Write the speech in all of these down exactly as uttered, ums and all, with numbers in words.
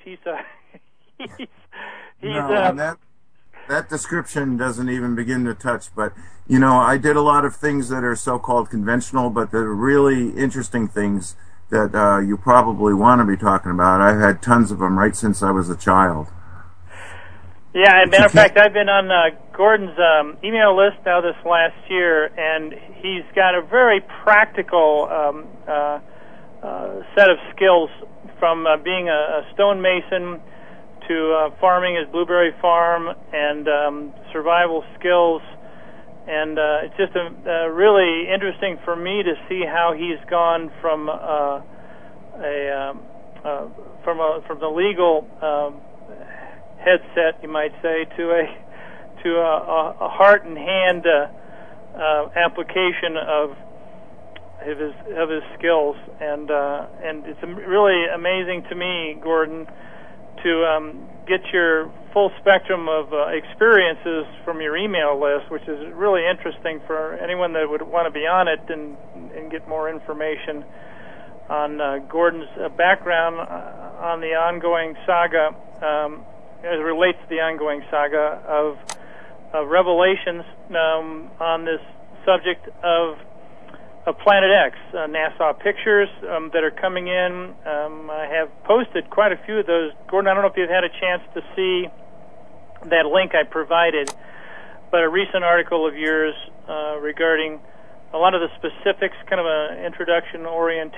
He's uh, he's he's no, uh, and that that description doesn't even begin to touch. But you know, I did a lot of things that are so-called conventional, but the really interesting things that uh, you probably want to be talking about. I've had tons of them right since I was a child. Yeah, as a matter of fact, I've been on uh, Gordon's um, email list now this last year, and he's got a very practical um, uh, uh, set of skills, from uh, being a, a stonemason to uh, farming his blueberry farm, and um, survival skills. And uh, it's just a, uh, really interesting for me to see how he's gone from uh, a um, uh, from a from the legal um, headset, you might say, to a to a, a heart and hand uh, uh, application of of his of his skills. And uh, and it's really amazing to me, Gordon, to um, get your full spectrum of uh, experiences from your email list, which is really interesting for anyone that would want to be on it and and get more information on uh, Gordon's uh, background uh, on the ongoing saga, um, as it relates to the ongoing saga of, of revelations um, on this subject of of Planet X, uh, NASA pictures um, that are coming in. Um, I have posted quite a few of those. Gordon, I don't know if you've had a chance to see that link I provided, but a recent article of yours uh, regarding a lot of the specifics, kind of an introduction orientation.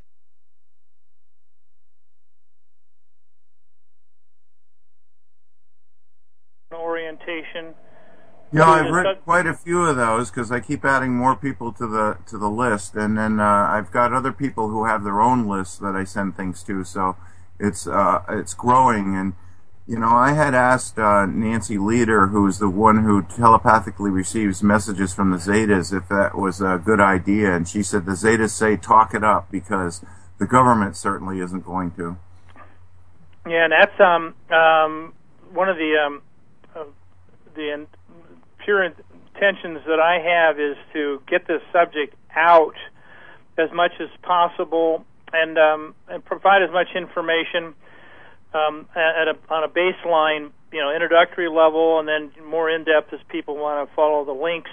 orientation. Yeah, I've read quite a few of those because I keep adding more people to the to the list, and then uh, I've got other people who have their own lists that I send things to. So it's uh, it's growing, and you know, I had asked uh, Nancy Leader, who's the one who telepathically receives messages from the Zetas, if that was a good idea, and she said the Zetas say talk it up because the government certainly isn't going to. Yeah, and that's um um one of the um uh, the in, pure intentions that I have is to get this subject out as much as possible, and um, and provide as much information um, at a, on a baseline, you know, introductory level, and then more in depth as people want to follow the links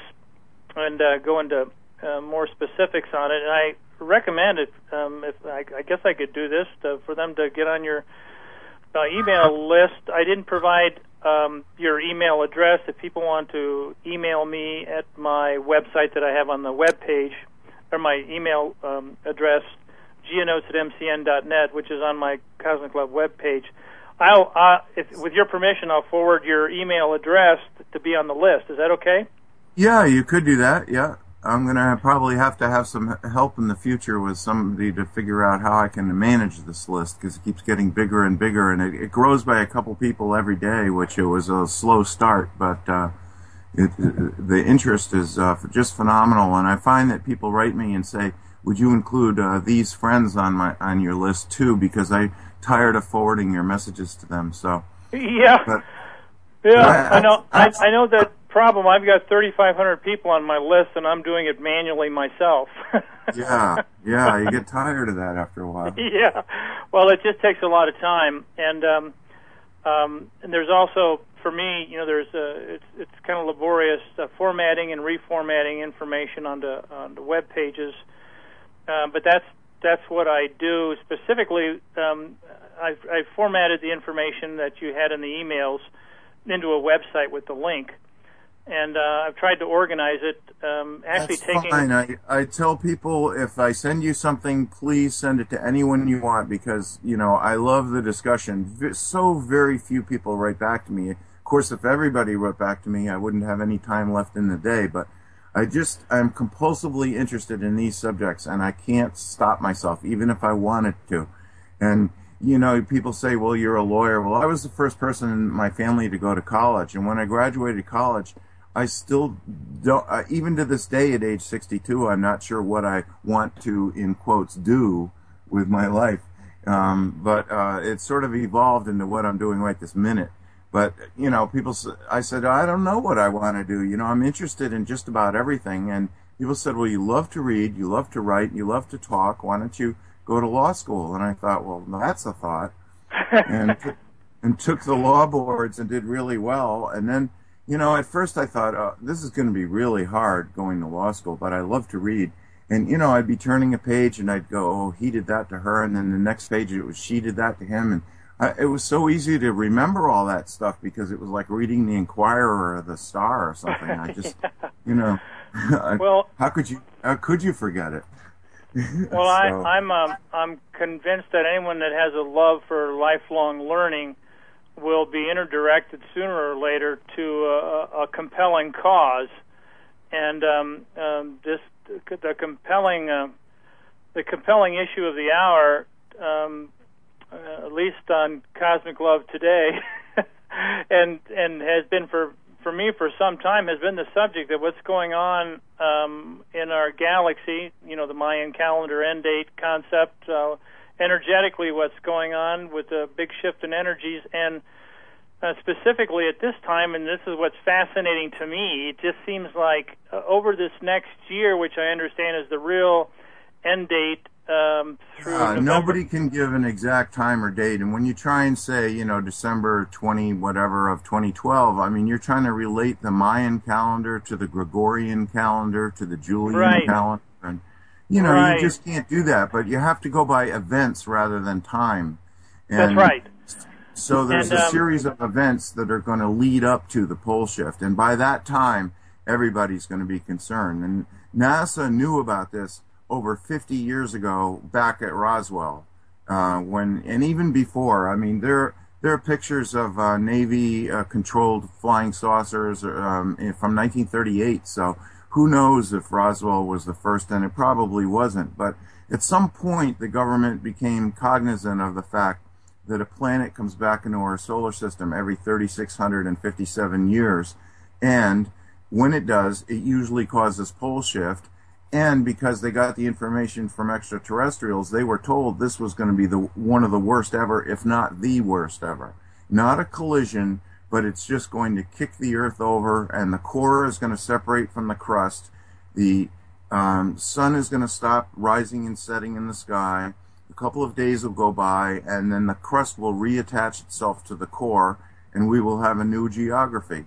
and uh, go into uh, more specifics on it. And I recommend it. Um, if I, I guess I could do this to, for them to get on your uh, email list. I didn't provide Um, your email address. If people want to email me at my website that I have on the web page, or my email um, address, geonotes at m c n dot net, which is on my Cosmic Love web page, I'll, uh, if, with your permission, I'll forward your email address to be on the list. Is that okay? Yeah, you could do that, yeah. I'm going to probably have to have some help in the future with somebody to figure out how I can manage this list, because it keeps getting bigger and bigger, and it, it grows by a couple people every day, which it was a slow start, but uh, it, it, the interest is uh, just phenomenal. And I find that people write me and say, would you include uh, these friends on my on your list too, because I'm tired of forwarding your messages to them. So yeah, but, yeah, I, I know. I, I, I know that problem. I've got thirty-five hundred people on my list, and I'm doing it manually myself. yeah, yeah, you get tired of that after a while. Yeah, well, it just takes a lot of time, and um, um, and there's also, for me, you know, there's a, it's it's kind of laborious uh, formatting and reformatting information onto onto web pages, uh, but that's that's what I do specifically. Um, I've, I've formatted the information that you had in the emails into a website with the link. And uh, I've tried to organize it. Um, actually, That's taking. Fine. I, I tell people, if I send you something, please send it to anyone you want, because you know I love the discussion. So very few people write back to me. Of course, if everybody wrote back to me, I wouldn't have any time left in the day. But I just I'm compulsively interested in these subjects, and I can't stop myself, even if I wanted to. And you know, people say, "Well, you're a lawyer." Well, I was the first person in my family to go to college, and when I graduated college, I still don't, uh, even to this day at age sixty-two, I'm not sure what I want to, in quotes, do with my life. Um, but uh, it's sort of evolved into what I'm doing right this minute. But, you know, people, I said, I don't know what I want to do. You know, I'm interested in just about everything. And people said, well, you love to read, you love to write, you love to talk. Why don't you go to law school? And I thought, well, that's a thought. And and took the law boards and did really well. And then, you know, at first I thought, oh, this is going to be really hard going to law school, but I love to read. And, you know, I'd be turning a page and I'd go, oh, he did that to her. And then the next page, it was she did that to him. And I, it was so easy to remember all that stuff because it was like reading the Inquirer or the Star or something. I just, yeah. you know, well, how could you, how could you forget it? Well, so. I, I'm, um, I'm convinced that anyone that has a love for lifelong learning will be interdirected sooner or later to a, a compelling cause. And um, um, this the compelling uh, the compelling issue of the hour, um, uh, at least on Cosmic Love today, and and has been for for me for some time, has been the subject of what's going on um, in our galaxy. You know, the Mayan calendar end date concept. Uh, energetically, what's going on with the big shift in energies, and Uh, specifically at this time, and this is what's fascinating to me, it just seems like uh, over this next year, which I understand is the real end date um, through uh, November. Nobody can give an exact time or date, and when you try and say, you know, December twentieth, whatever, of twenty twelve, I mean, you're trying to relate the Mayan calendar to the Gregorian calendar to the Julian right. calendar, and, you know, right. you just can't do that, but you have to go by events rather than time. And That's right. So there's and, a um, series of events that are going to lead up to the pole shift, and by that time, everybody's going to be concerned. And NASA knew about this over fifty years ago, back at Roswell, uh, when, and even before. I mean, there there are pictures of uh, Navy-controlled uh, flying saucers um, from nineteen thirty-eight. So who knows if Roswell was the first, and it probably wasn't. But at some point, the government became cognizant of the fact that a planet comes back into our solar system every three thousand six hundred fifty-seven years. And when it does, it usually causes pole shift. And because they got the information from extraterrestrials, they were told this was going to be the one of the worst ever, if not the worst ever. Not a collision, but it's just going to kick the Earth over, and the core is going to separate from the crust. The um, sun is going to stop rising and setting in the sky. A couple of days will go by, and then the crust will reattach itself to the core, and we will have a new geography.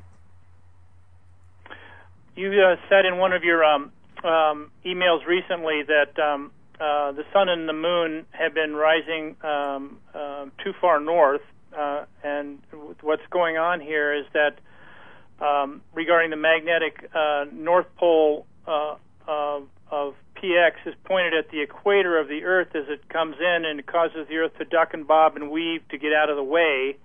You uh, said in one of your um, um, emails recently that um, uh, the sun and the moon have been rising um, uh, too far north, uh, and what's going on here is that um, regarding the magnetic uh, North Pole uh, uh, of P X is pointed at the equator of the Earth as it comes in, and it causes the Earth to duck and bob and weave to get out of the way.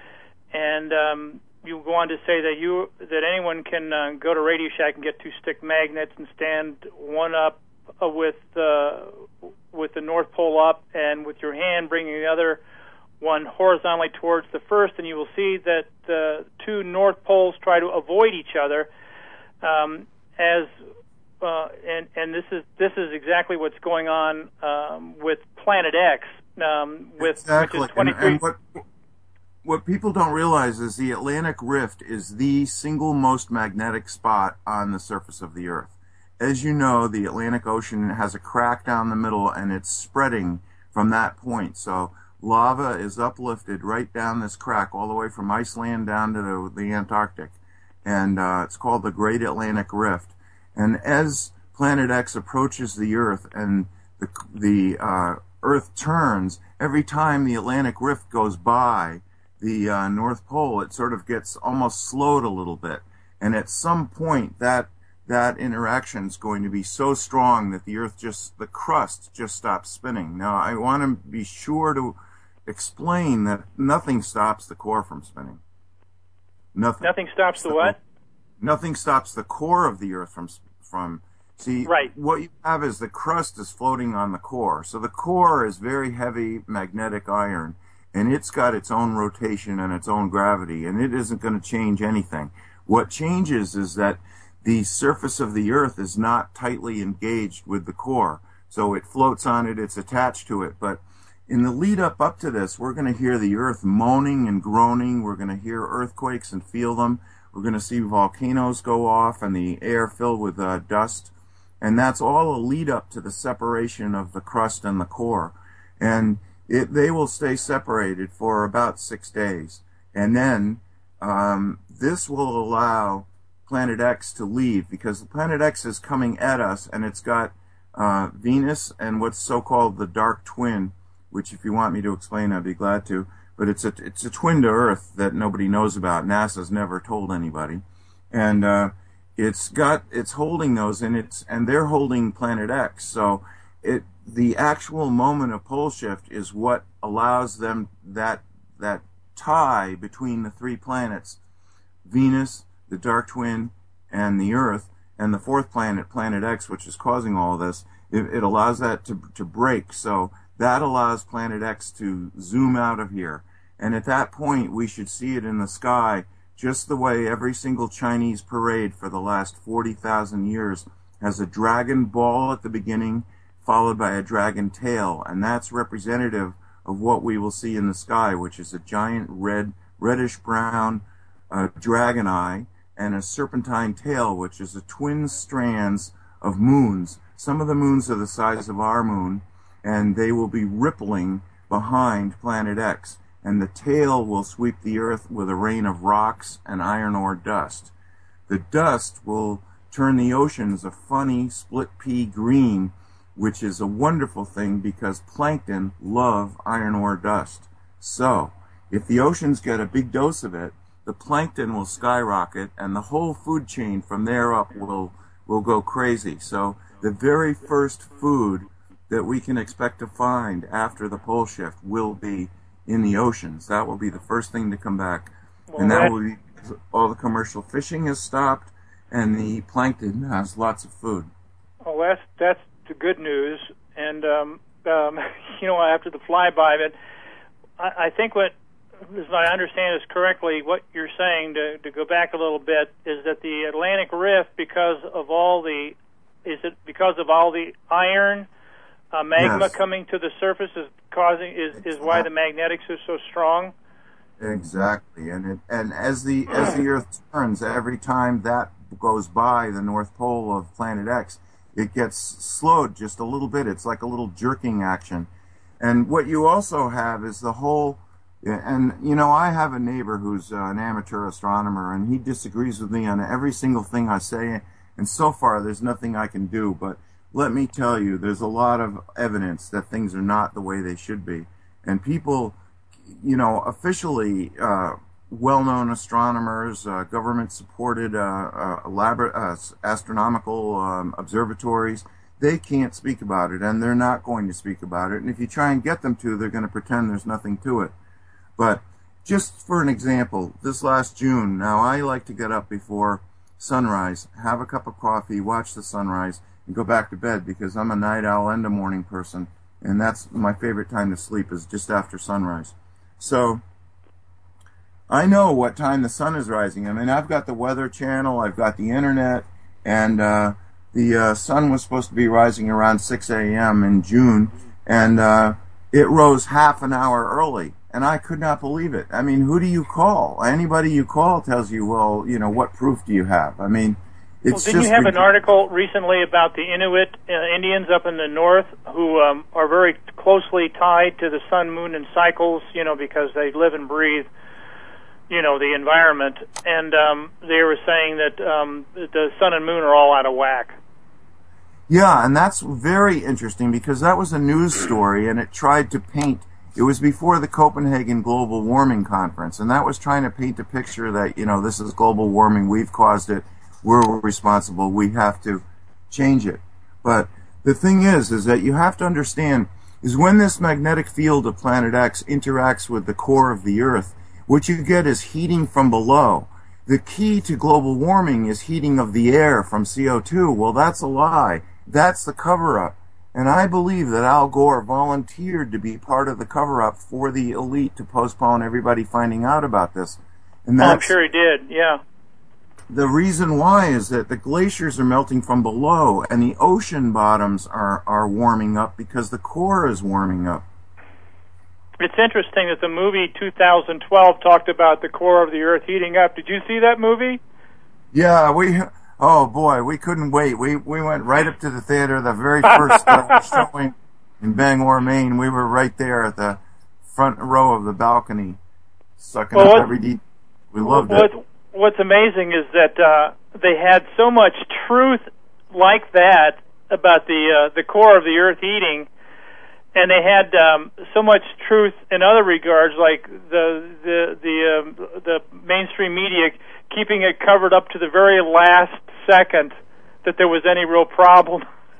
And um, you go on to say that you that anyone can uh, go to Radio Shack and get two stick magnets and stand one up uh, with uh, with the North Pole up, and with your hand bringing the other one horizontally towards the first, and you will see that the two North Poles try to avoid each other. Um, as Uh, and and this is this is exactly what's going on um, with Planet X, um, with exactly. which is twenty-three. And, and what what people don't realize is the Atlantic Rift is the single most magnetic spot on the surface of the Earth. As you know, the Atlantic Ocean has a crack down the middle, and it's spreading from that point. So lava is uplifted right down this crack, all the way from Iceland down to the, the Antarctic, and uh, it's called the Great Atlantic Rift. And as Planet X approaches the Earth and the, the uh, Earth turns, every time the Atlantic Rift goes by the uh, North Pole, it sort of gets almost slowed a little bit. And at some point, that that interaction is going to be so strong that the Earth just, the crust just stops spinning. Now, I want to be sure to explain that nothing stops the core from spinning. Nothing. Nothing stops the what? Nothing stops the core of the Earth from from. See, right. What you have is the crust is floating on the core. So the core is very heavy magnetic iron, and it's got its own rotation and its own gravity, and it isn't going to change anything. What changes is that the surface of the Earth is not tightly engaged with the core. So it floats on it, it's attached to it. But in the lead up up to this, we're going to hear the Earth moaning and groaning. We're going to hear earthquakes and feel them. We're going to see volcanoes go off and the air filled with uh, dust. And that's all a lead up to the separation of the crust and the core. And it, they will stay separated for about six days. And then um, this will allow Planet X to leave, because the Planet X is coming at us, and it's got uh, Venus and what's so-called the dark twin, which if you want me to explain, I'd be glad to. But it's a, it's a twin to Earth that nobody knows about. NASA's never told anybody. And uh, it's got, it's holding those, and it's, and they're holding Planet X. So it, the actual moment of pole shift is what allows them that, that tie between the three planets, Venus, the dark twin, and the Earth, and the fourth planet, Planet X, which is causing all this. It, it allows that to, to break. So that allows Planet X to zoom out of here. And at that point, we should see it in the sky just the way every single Chinese parade for the last forty thousand years has a dragon ball at the beginning, followed by a dragon tail. And that's representative of what we will see in the sky, which is a giant red, reddish-brown uh, dragon eye and a serpentine tail, which is a twin strands of moons. Some of the moons are the size of our moon, and they will be rippling behind Planet X. And the tail will sweep the Earth with a rain of rocks and iron ore dust. The dust will turn the oceans a funny split pea green, which is a wonderful thing because plankton love iron ore dust. So, if the oceans get a big dose of it, the plankton will skyrocket, and the whole food chain from there up will will go crazy. So, the very first food that we can expect to find after the pole shift will be in the oceans. That will be the first thing to come back. Well, and that, that will be, all the commercial fishing has stopped, and the plankton has lots of food. Well, that's, that's the good news. And, um, um, you know, after the flyby, but I, I think what, as I understand this correctly, what you're saying, to, to go back a little bit, is that the Atlantic Rift, because of all the, is it because of all the iron, Uh, magma yes. coming to the surface is causing is, is why the magnetics are so strong. Exactly, and it, and as the as the Earth turns, every time that goes by the North Pole of Planet X, it gets slowed just a little bit. It's like a little jerking action. And what you also have is the whole. And you know, I have a neighbor who's uh, an amateur astronomer, and he disagrees with me on every single thing I say. And so far, there's nothing I can do, but let me tell you, there's a lot of evidence that things are not the way they should be. And people, you know, officially uh, well-known astronomers, uh, government-supported uh, uh, elabor- uh, astronomical um, observatories, they can't speak about it, and they're not going to speak about it. And if you try and get them to, they're going to pretend there's nothing to it. But just for an example, this last June, now I like to get up before sunrise, have a cup of coffee, watch the sunrise, and go back to bed because I'm a night owl and a morning person, and that's my favorite time to sleep is just after sunrise. So I know what time the sun is rising. I mean, I've got the Weather Channel, I've got the internet, and uh, the uh, sun was supposed to be rising around six a.m. in June, and uh, it rose half an hour early. And I could not believe it. I mean, who do you call? Anybody you call tells you, well, you know, what proof do you have? I mean, it's well, didn't just you have ridiculous. an article recently about the Inuit uh, Indians up in the north who um, are very closely tied to the sun, moon, and cycles, you know, because they live and breathe, you know, the environment. And um, they were saying that um, the sun and moon are all out of whack. Yeah, and that's very interesting because that was a news story, and it tried to paint. It was before the Copenhagen Global Warming Conference, and that was trying to paint a picture that, you know, this is global warming, we've caused it, we're responsible, we have to change it. But the thing is, is that you have to understand, is when this magnetic field of Planet X interacts with the core of the Earth, what you get is heating from below. The key to global warming is heating of the air from C O two. Well, that's a lie. That's the cover-up. And I believe that Al Gore volunteered to be part of the cover-up for the elite to postpone everybody finding out about this. And that's, oh, I'm sure he did, yeah. The reason why is that the glaciers are melting from below, and the ocean bottoms are, are warming up because the core is warming up. It's interesting that the movie two thousand twelve talked about the core of the Earth heating up. Did you see that movie? Yeah, we... Oh boy, we couldn't wait. We we went right up to the theater, the very first uh, showing. in Bangor, Maine. We were right there at the front row of the balcony, sucking well, up every detail. We loved what, it. What's amazing is that uh, they had so much truth like that about the uh, the core of the Earth heating, and they had um, so much truth in other regards, like the the the, um, the mainstream media keeping it covered up to the very last second that there was any real problem,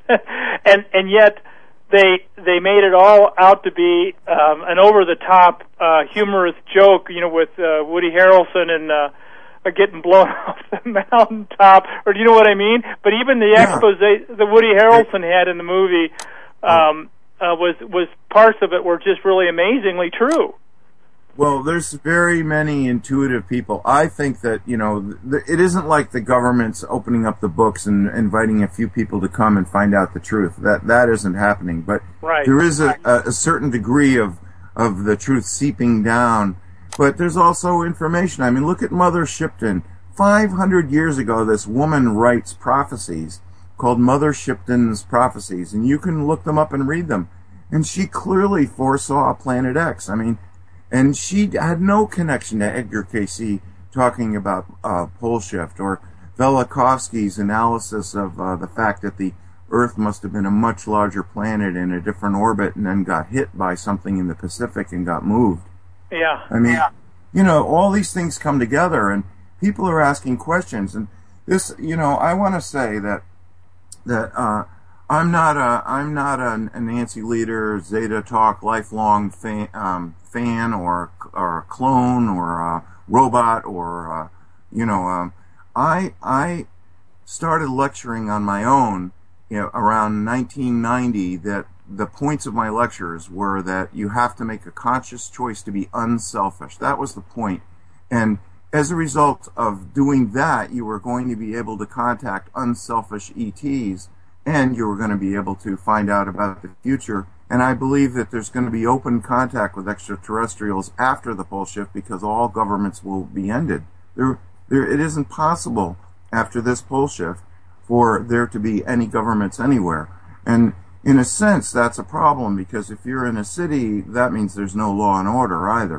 and and yet they they made it all out to be um, an over the top uh, humorous joke, you know, with uh, Woody Harrelson and uh, getting blown off the mountaintop, or do you know what I mean? But even the yeah. expose that Woody Harrelson had in the movie um, uh, was was parts of it were just really amazingly true. Well, there's very many intuitive people. I think that, you know, th- it isn't like the government's opening up the books and inviting a few people to come and find out the truth. That that isn't happening. But right. there is a, a, a certain degree of, of the truth seeping down. But there's also information. I mean, look at Mother Shipton. five hundred years ago, this woman writes prophecies called Mother Shipton's Prophecies, and you can look them up and read them. And she clearly foresaw Planet X. I mean, and she had no connection to Edgar Cayce talking about uh, pole shift, or Velikovsky's analysis of uh, the fact that the Earth must have been a much larger planet in a different orbit and then got hit by something in the Pacific and got moved. Yeah. I mean, yeah. you know, all these things come together, and people are asking questions. And this, you know, I want to say that that uh, I'm not a I'm not a, a Nancy Lieder Zeta Talk lifelong fan, um, fan or or a clone or a robot or uh, you know, um, I I started lecturing on my own, you know, around nineteen ninety. That the points of my lectures were that you have to make a conscious choice to be unselfish. That was the point. And as a result of doing that, you were going to be able to contact unselfish E Ts, and you were going to be able to find out about the future. And I believe that there's going to be open contact with extraterrestrials after the pole shift, because all governments will be ended. There, there, it isn't possible after this pole shift for there to be any governments anywhere. And in a sense, that's a problem, because if you're in a city, that means there's no law and order either.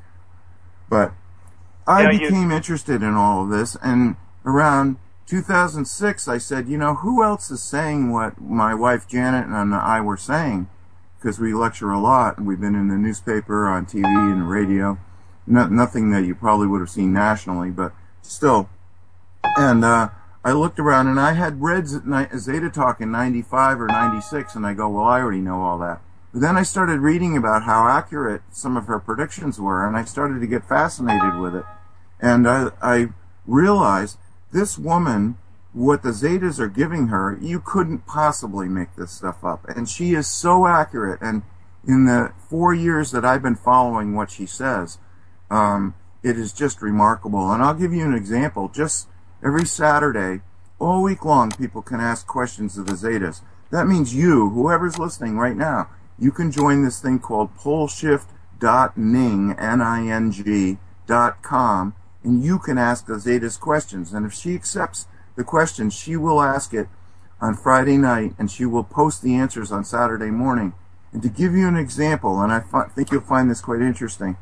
But I yeah, became you... interested in all of this, and around two thousand six, I said, you know, who else is saying what my wife Janet and I were saying? Because we lecture a lot, and we've been in the newspaper, on T V, and radio. No, nothing that you probably would have seen nationally, but still. And uh, I looked around, and I had read Zeta Talk in ninety-five or ninety-six, and I go, well, I already know all that. But then I started reading about how accurate some of her predictions were, and I started to get fascinated with it. And I, I realized this woman, what the Zetas are giving her, you couldn't possibly make this stuff up. And she is so accurate. And in the four years that I've been following what she says, um, it is just remarkable. And I'll give you an example. Just every Saturday, all week long, people can ask questions of the Zetas. That means you, whoever's listening right now, you can join this thing called poleshift dot ning, N I N G, dot com, and you can ask the Zetas questions. And if she accepts the question, she will ask it on Friday night, and she will post the answers on Saturday morning. And to give you an example, and I fi- think you'll find this quite interesting,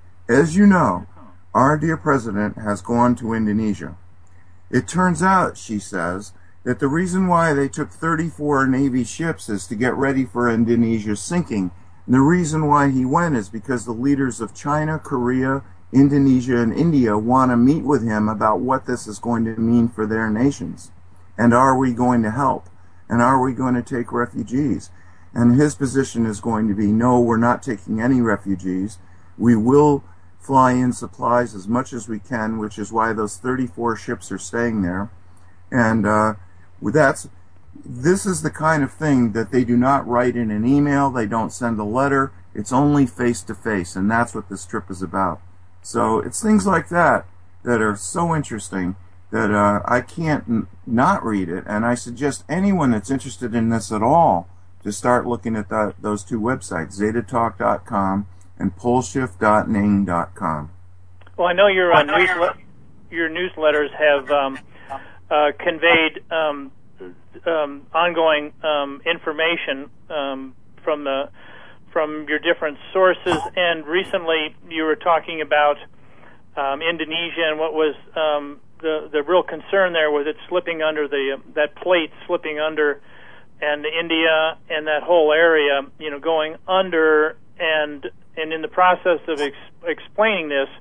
as you know, our dear president has gone to Indonesia. It turns out, she says, that the reason why they took thirty-four Navy ships is to get ready for Indonesia's sinking. And the reason why he went is because the leaders of China, Korea, Indonesia, and India want to meet with him about what this is going to mean for their nations. And are we going to help? And are we going to take refugees? And his position is going to be, no, we're not taking any refugees. We will fly in supplies as much as we can, which is why those thirty-four ships are staying there. And uh, that's, this is the kind of thing that they do not write in an email. They don't send a letter. It's only face-to-face, and that's what this trip is about. So it's things like that that are so interesting that uh, I can't n- not read it. And I suggest anyone that's interested in this at all to start looking at that, those two websites, zeta talk dot com and poleshift dot ning dot com. Well, I know your uh, newslet- your newsletters have um, uh, conveyed um, um, ongoing um, information um, from the from your different sources. And recently, you were talking about um, Indonesia, and what was um, the the real concern there was it slipping under the that plate slipping under, and India and that whole area, you know, going under. And and in the process of ex- explaining this,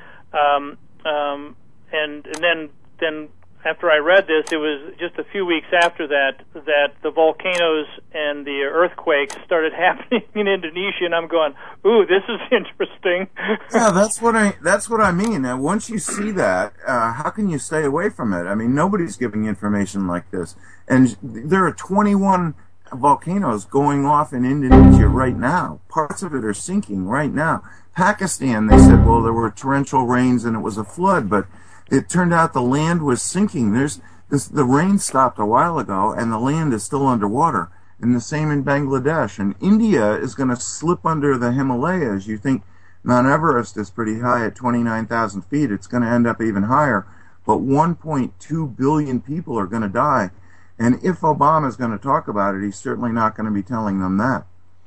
um, um, and and then then after I read this, it was just a few weeks after that that the volcanoes and the earthquakes started happening in Indonesia, and I'm going, ooh, this is interesting. Yeah, that's what I that's what I mean. And once you see that, uh, how can you stay away from it? I mean, nobody's giving information like this, and there are twenty-one volcanoes going off in Indonesia right now. Parts of it are sinking right now. Pakistan, they said, well, there were torrential rains and it was a flood, but it turned out the land was sinking. There's this, the rain stopped a while ago, and the land is still underwater. And the same in Bangladesh. And India is going to slip under the Himalayas. You think Mount Everest is pretty high at twenty-nine thousand feet. It's going to end up even higher. But one point two billion people are going to die. And if Obama is going to talk about it, he's certainly not going to be telling them that.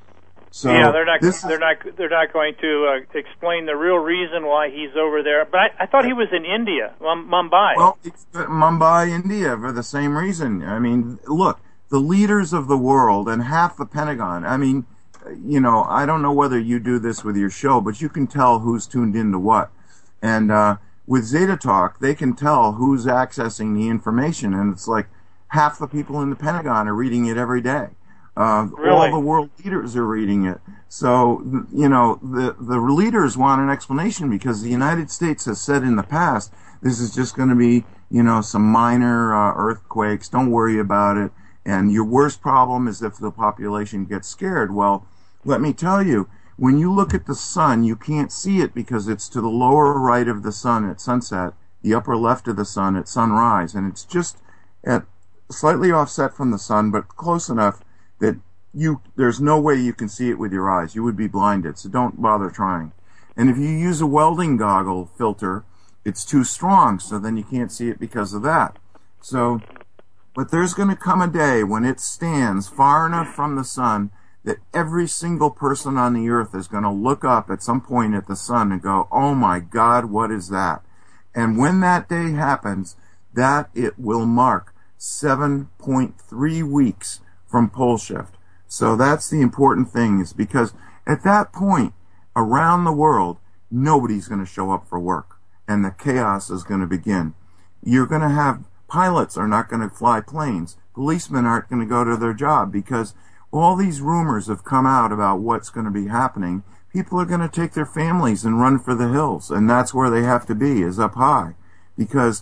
So yeah, they're not. This they're not. They're not going to uh, explain the real reason why he's over there. But I, I thought he was in India, Mumbai. Well, it's Mumbai, India, for the same reason. I mean, look, the leaders of the world and half the Pentagon. I mean, you know, I don't know whether you do this with your show, but you can tell who's tuned into what. And uh, with Zeta Talk, they can tell who's accessing the information, and it's like half the people in the Pentagon are reading it every day. Uh, really? All the world leaders are reading it. So, you know, the, the leaders want an explanation because the United States has said in the past, this is just going to be, you know, some minor uh, earthquakes. Don't worry about it. And your worst problem is if the population gets scared. Well, let me tell you, when you look at the sun, you can't see it because it's to the lower right of the sun at sunset, the upper left of the sun at sunrise. And it's just at slightly offset from the sun, but close enough that you there's no way you can see it with your eyes. You would be blinded, so don't bother trying. And if you use a welding goggle filter, it's too strong, so then you can't see it because of that. So, but there's going to come a day when it stands far enough from the sun that every single person on the earth is going to look up at some point at the sun and go, oh my God, what is that? And when that day happens, that it will mark seven point three weeks from pole shift. So that's the important thing, is because at that point, around the world, nobody's going to show up for work, and the chaos is going to begin. You're going to have pilots are not going to fly planes. Policemen aren't going to go to their job because all these rumors have come out about what's going to be happening. People are going to take their families and run for the hills, and that's where they have to be, is up high. Because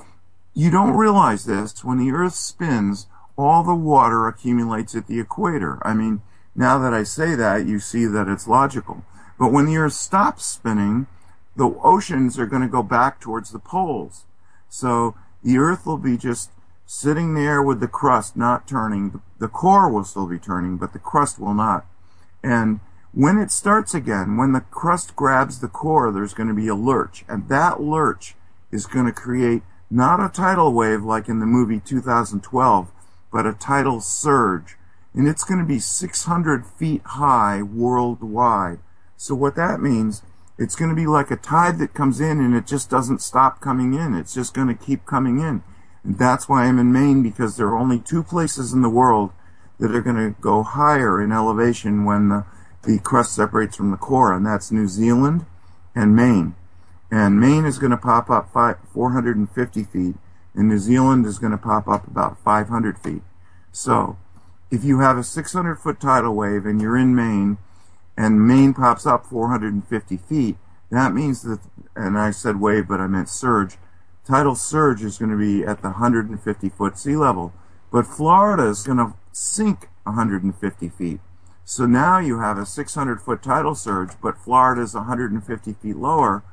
you don't realize this, when the earth spins, all the water accumulates at the equator. I mean, now that I say that, you see that it's logical. But when the earth stops spinning, the oceans are going to go back towards the poles. So the earth will be just sitting there with the crust not turning. The core will still be turning, but the crust will not. And when it starts again, when the crust grabs the core, there's going to be a lurch. And that lurch is going to create not a tidal wave like in the movie two thousand twelve, but a tidal surge. And it's going to be six hundred feet high worldwide. So what that means, it's going to be like a tide that comes in and it just doesn't stop coming in. It's just going to keep coming in. And that's why I'm in Maine, because there are only two places in the world that are going to go higher in elevation when the, the crust separates from the core, and that's New Zealand and Maine. And Maine is going to pop up five, four hundred fifty feet, and New Zealand is going to pop up about five hundred feet. So, if you have a six hundred foot tidal wave and you're in Maine, and Maine pops up four hundred fifty feet, that means that, and I said wave, but I meant surge, tidal surge is going to be at the one hundred fifty foot sea level. But Florida is going to sink one hundred fifty feet. So now you have a six hundred foot tidal surge, but Florida is one hundred fifty feet lower,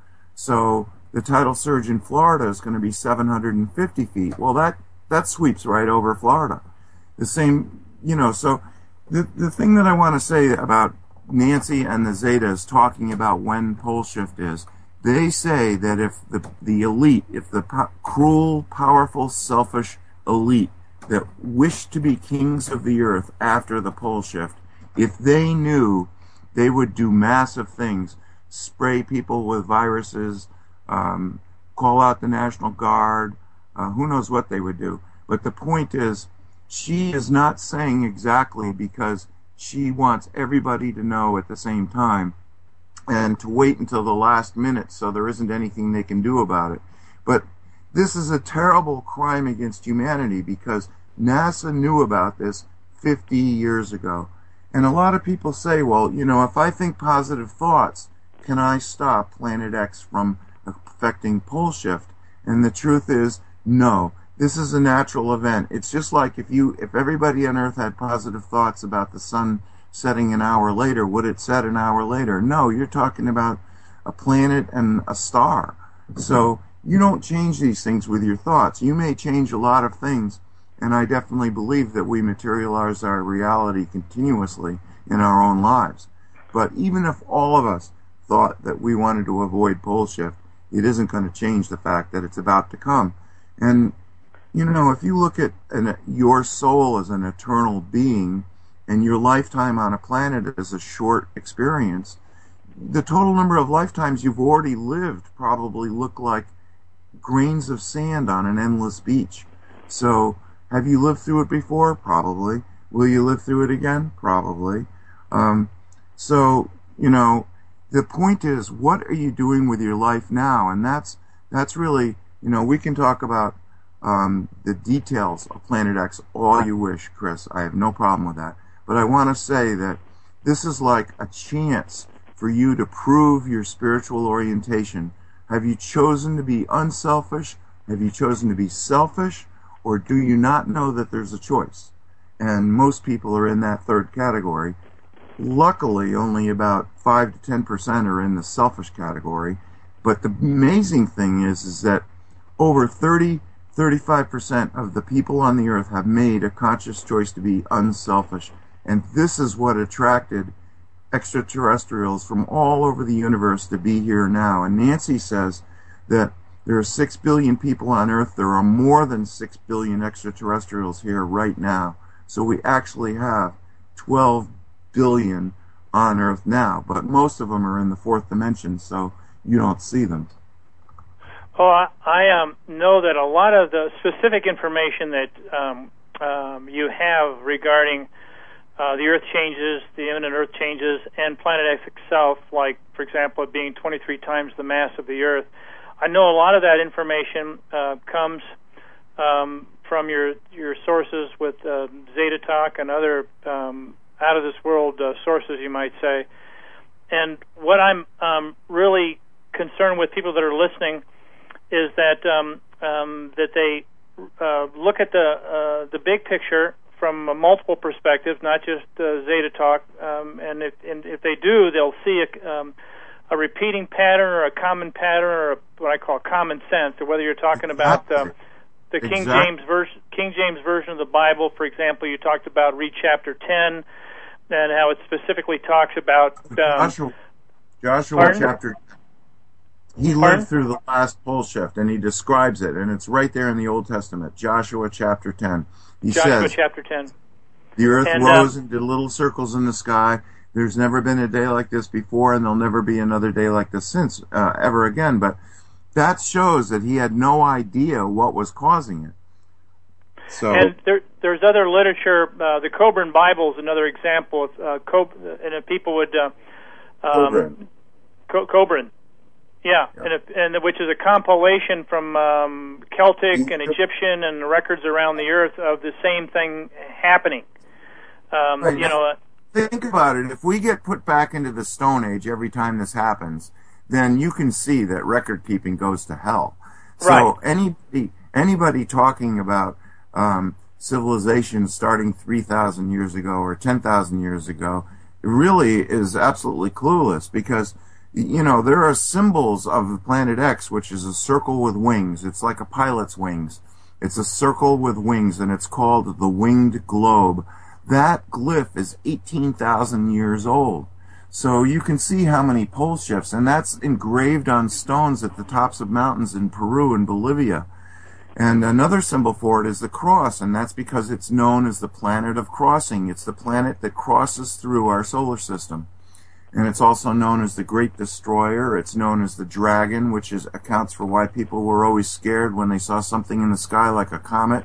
so the tidal surge in Florida is going to be seven hundred fifty feet. Well, that, that sweeps right over Florida. The same, you know, so the, the thing that I want to say about Nancy and the Zetas talking about when pole shift is, they say that if the, the elite, if the po- cruel, powerful, selfish elite that wish to be kings of the earth after the pole shift, If they knew, they would do massive things, spray people with viruses, um, call out the National Guard, uh, who knows what they would do. But the point is, she is not saying exactly because she wants everybody to know at the same time and to wait until the last minute so there isn't anything they can do about it. But this is a terrible crime against humanity because NASA knew about this fifty years ago. And a lot of people say, well, you know, if I think positive thoughts, can I stop Planet X from affecting pole shift? And the truth is, no. This is a natural event. It's just like if you, if everybody on Earth had positive thoughts about the sun setting an hour later, would it set an hour later? No, you're talking about a planet and a star. So you don't change these things with your thoughts. You may change a lot of things, and I definitely believe that we materialize our reality continuously in our own lives. But even if all of us thought that we wanted to avoid pole shift, it isn't going to change the fact that it's about to come. And, you know, if you look at an, your soul as an eternal being and your lifetime on a planet as a short experience, the total number of lifetimes you've already lived probably look like grains of sand on an endless beach. So, have you lived through it before? Probably. Will you live through it again? Probably. Um, so, you know, the point is, what are you doing with your life now? And that's that's really, you know, we can talk about um, the details of Planet X all you wish, Chris. I have no problem with that. But I want to say that this is like a chance for you to prove your spiritual orientation. Have you chosen to be unselfish? Have you chosen to be selfish? Or do you not know that there's a choice? And most people are in that third category. Luckily, only about five to ten percent are in the selfish category. But the amazing thing is, is that over thirty, thirty-five percent of the people on the earth have made a conscious choice to be unselfish. And this is what attracted extraterrestrials from all over the universe to be here now. And Nancy says that there are six billion people on Earth. There are more than six billion extraterrestrials here right now. So we actually have twelve billion on Earth now. But most of them are in the fourth dimension, so you don't see them. Oh, I, I um, know that a lot of the specific information that um, um, you have regarding uh, the Earth changes, the imminent Earth changes, and Planet X itself, like, for example, it being twenty-three times the mass of the Earth, I know a lot of that information uh, comes um, from your your sources with uh, Zeta Talk and other um, out-of-this-world uh, sources, you might say. And what I'm um, really concerned with people that are listening is that um, um, that they uh, look at the uh, the big picture from uh, multiple perspectives, not just uh, Zeta Talk. Um, and, if, and if they do, they'll see a um, a repeating pattern or a common pattern or a, what I call common sense, or whether you're talking about um, the King exactly. James version, King James version of the Bible, for example. You talked about read chapter ten and how it specifically talks about um, Joshua, Joshua pardon? chapter. He Pardon? lived through the last pole shift, and he describes it, and it's right there in the Old Testament. Joshua chapter ten. He Joshua says, chapter ten. "The earth and, rose uh, and did little circles in the sky. There's never been a day like this before, and there'll never be another day like this since uh, ever again." But that shows that he had no idea what was causing it. So, and there, there's other literature. Uh, the Coburn Bible is another example. Of, uh, Cob- and if people would, uh, um, Coburn. Co- Coburn, yeah, Yeah. And, if, and which is a compilation from um, Celtic and Egyptian and records around the earth of the same thing happening. Um, Right. You know. Uh, Think about it. If we get put back into the Stone Age every time this happens, then you can see that record keeping goes to hell. So Right. anybody, anybody talking about um, civilization starting three thousand years ago or ten thousand years ago really is absolutely clueless, because, you know, there are symbols of Planet X, which is a circle with wings. It's like a pilot's wings. It's a circle with wings, and it's called the winged globe. That glyph is eighteen thousand years old. So you can see how many pole shifts, and that's engraved on stones at the tops of mountains in Peru and Bolivia. And another symbol for it is the cross, and that's because it's known as the planet of crossing. It's the planet that crosses through our solar system. And it's also known as the Great Destroyer. It's known as the Dragon, which is accounts for why people were always scared when they saw something in the sky like a comet.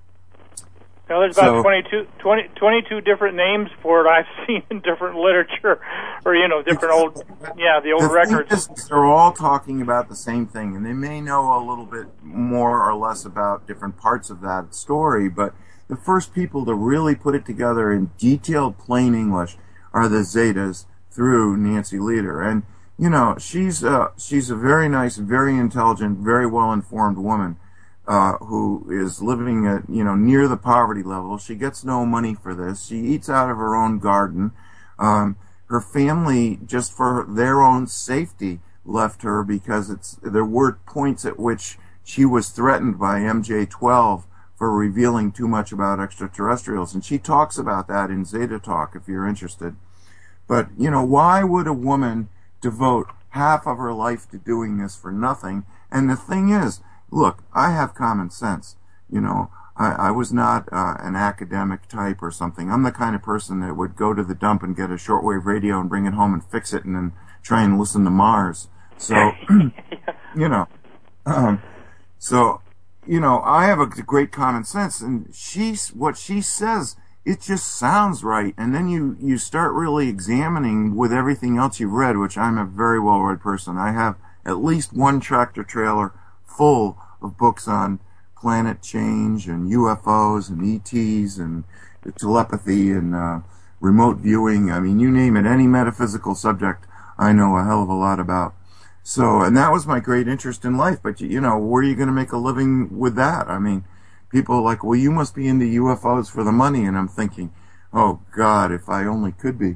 Now, there's about So- twenty-two, twenty, twenty-two different names for it I've seen in different literature, or, you know, different old, yeah, the old The thing records. is, they're all talking about the same thing, and they may know a little bit more or less about different parts of that story, but the first people to really put it together in detailed, plain English are the Zetas through Nancy Lieder. And, you know, she's uh, she's a very nice, very intelligent, very well-informed woman. Uh, who is living at, you know, near the poverty level. She gets no money for this. She eats out of her own garden. Um, her family, just for their own safety, left her because it's there were points at which she was threatened by M J twelve for revealing too much about extraterrestrials. And she talks about that in Zeta Talk, if you're interested. But, you know, why would a woman devote half of her life to doing this for nothing? And the thing is, look, I have common sense. You know, I, I was not uh, an academic type or something. I'm the kind of person that would go to the dump and get a shortwave radio and bring it home and fix it and then try and listen to Mars. So, you know, um, so, you know, I have a great common sense, and she's, what she says, it just sounds right. And then you, you start really examining with everything else you've read, which I'm a very well-read person. I have at least one tractor trailer full of books on planet change and U F Os and E Ts and telepathy and uh, remote viewing. I mean, you name it, any metaphysical subject I know a hell of a lot about. So, and that was my great interest in life. But, you know, where are you going to make a living with that? I mean, people are like, well, you must be into U F Os for the money. And I'm thinking, oh, God, if I only could be.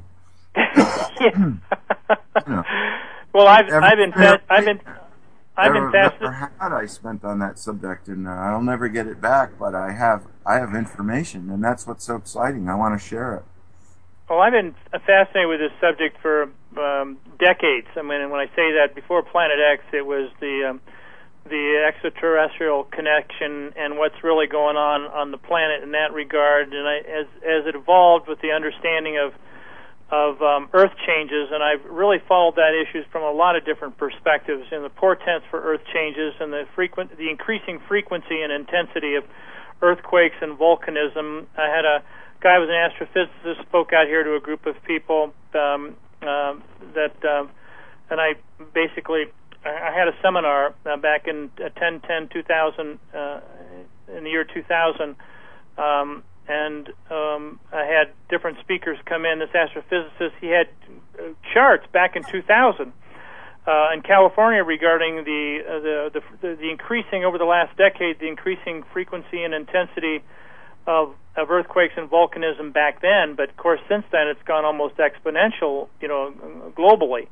You know, Well, I've, every- I've been, fa- I've been, I've been Ever- fascinated. ever had I spent on that subject, and uh, I'll never get it back. But I have, I have information, and that's what's so exciting. I want to share it. Well, I've been fascinated with this subject for um, decades. I mean, and when I say that, before Planet X, it was the um, the extraterrestrial connection and what's really going on on the planet in that regard. And I, as as it evolved with the understanding of of um, Earth changes, and I've really followed that issues from a lot of different perspectives, and the portents for Earth changes and the frequent, the increasing frequency and intensity of earthquakes and volcanism. I had a guy who was an astrophysicist spoke out here to a group of people um, uh, that, uh, and I basically I had a seminar uh, back in ten ten two thousand uh, in the year two thousand. Um, And um, I had different speakers come in. This astrophysicist, he had uh, charts back in two thousand uh, in California regarding the, uh, the the the increasing over the last decade, the increasing frequency and intensity of of earthquakes and volcanism back then. But of course, since then, it's gone almost exponential, you know, globally.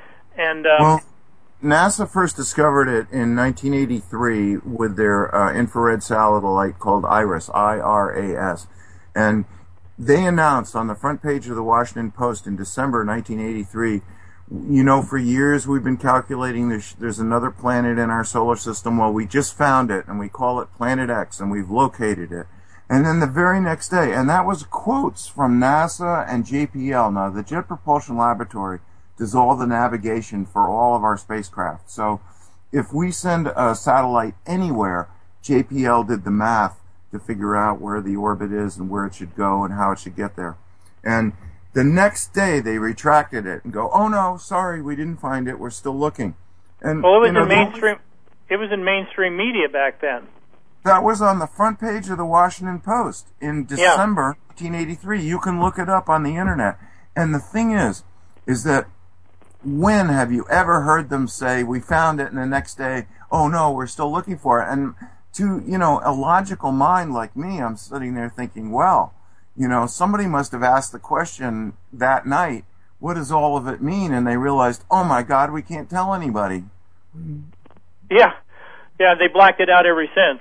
And um, Well, NASA first discovered it in nineteen eighty-three with their uh, infrared satellite called IRAS, I R A S. And they announced on the front page of the Washington Post in December nineteen eighty-three, you know, for years we've been calculating there's, there's another planet in our solar system. Well, we just found it, and we call it Planet X, and we've located it. And then the very next day, and that was quotes from NASA and J P L. Now, the Jet Propulsion Laboratory does all the navigation for all of our spacecraft. So if we send a satellite anywhere, J P L did the math to figure out where the orbit is and where it should go and how it should get there. And the next day they retracted it and go, oh no, sorry, we didn't find it, we're still looking. And well, it was you know, in mainstream. It was in mainstream media back then. That was on the front page of the Washington Post in December yeah. nineteen eighty-three. You can look it up on the internet. And the thing is, is that when have you ever heard them say, we found it, and the next day, oh no, we're still looking for it? And to, you know, a logical mind like me, I'm sitting there thinking, well, you know, somebody must have asked the question that night, what does all of it mean? And they realized, oh my God, we can't tell anybody. Yeah. Yeah, they blacked it out ever since.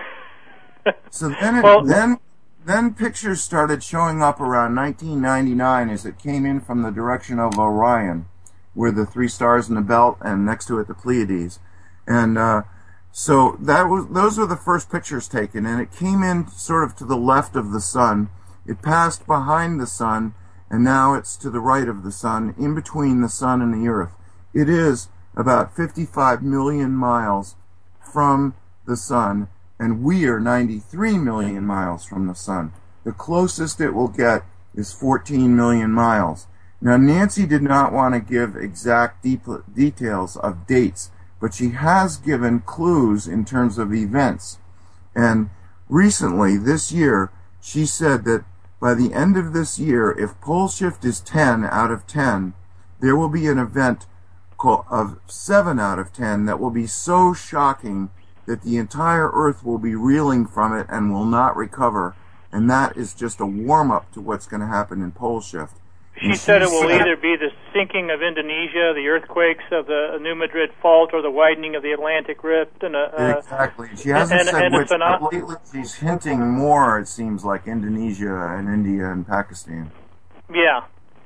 So then, it, well, then, then pictures started showing up around nineteen ninety-nine as it came in from the direction of Orion, where the three stars in the belt and next to it the Pleiades. And uh, So that was those were the first pictures taken, and it came in sort of to the left of the sun. It passed behind the sun, and now it's to the right of the sun, in between the sun and the Earth. It is about fifty-five million miles from the sun, and we are ninety-three million miles from the sun. The closest it will get is fourteen million miles. Now, Nancy did not want to give exact deep details of dates, but she has given clues in terms of events. And recently, this year, she said that by the end of this year, if pole shift is ten out of ten, there will be an event called, of seven out of ten that will be so shocking that the entire Earth will be reeling from it and will not recover. And that is just a warm-up to what's going to happen in pole shift. She said it will either be the sinking of Indonesia, the earthquakes of the New Madrid Fault, or the widening of the Atlantic Rift. And uh, exactly. She hasn't and, said and which, phenom- but lately she's hinting more, it seems like, Indonesia and India and Pakistan. Yeah.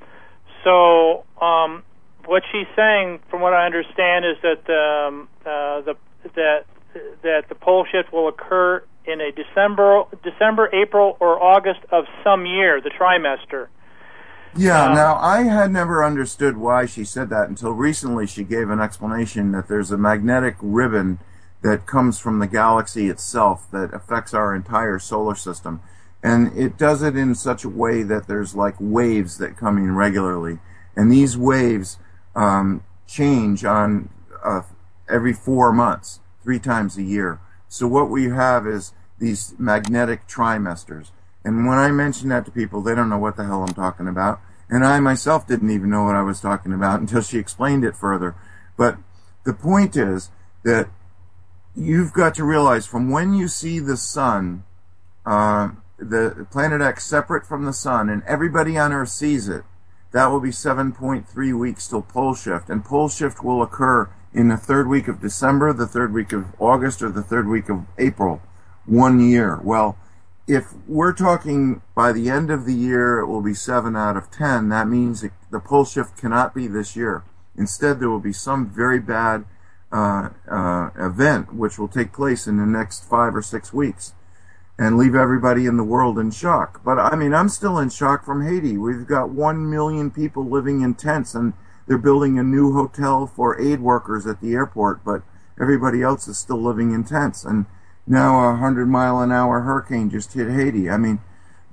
So um, what she's saying, from what I understand, is that um, uh, the that that the pole shift will occur in a December, December, April, or August of some year, the trimester. Yeah, um, now I had never understood why she said that until recently she gave an explanation that there's a magnetic ribbon that comes from the galaxy itself that affects our entire solar system. And it does it in such a way that there's like waves that come in regularly. And these waves um, change on uh, every four months, three times a year. So what we have is these magnetic trimesters. And when I mention that to people, they don't know what the hell I'm talking about. And I myself didn't even know what I was talking about until she explained it further. But the point is that you've got to realize from when you see the sun, uh, the planet X separate from the sun, and everybody on Earth sees it, that will be seven point three weeks till pole shift. And pole shift will occur in the third week of December, the third week of August, or the third week of April, one year. Well, if we're talking by the end of the year it will be seven out of ten, that means it, the pole shift cannot be this year. Instead, there will be some very bad uh, uh, event which will take place in the next five or six weeks and leave everybody in the world in shock. But, I mean, I'm still in shock from Haiti. We've got one million people living in tents, and they're building a new hotel for aid workers at the airport, but everybody else is still living in tents. And now a hundred mile an hour hurricane just hit Haiti. I mean,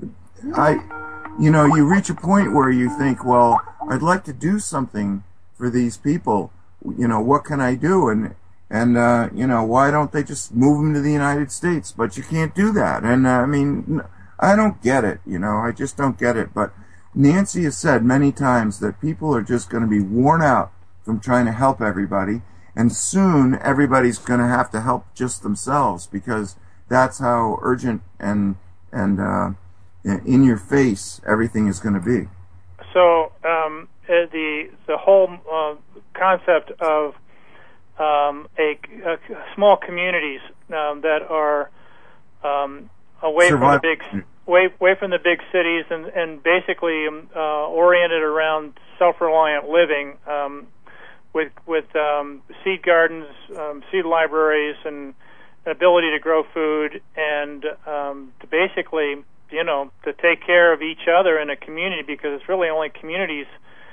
I, you know, you reach a point where you think, well, I'd like to do something for these people. You know, what can I do? And, and, uh, you know, why don't they just move them to the United States? But you can't do that. And, uh, I mean, I don't get it, you know, I just don't get it. But Nancy has said many times that people are just going to be worn out from trying to help everybody. And soon, everybody's going to have to help just themselves, because that's how urgent and and uh, in your face everything is going to be. So um, the the whole uh, concept of um, a, a small communities um, that are um, away Survive. from the big away, away from the big cities and and basically um, uh, oriented around self-reliant living. Um, with with um, seed gardens, um, seed libraries, and an ability to grow food, and um, to basically, you know, to take care of each other in a community, because it's really only communities,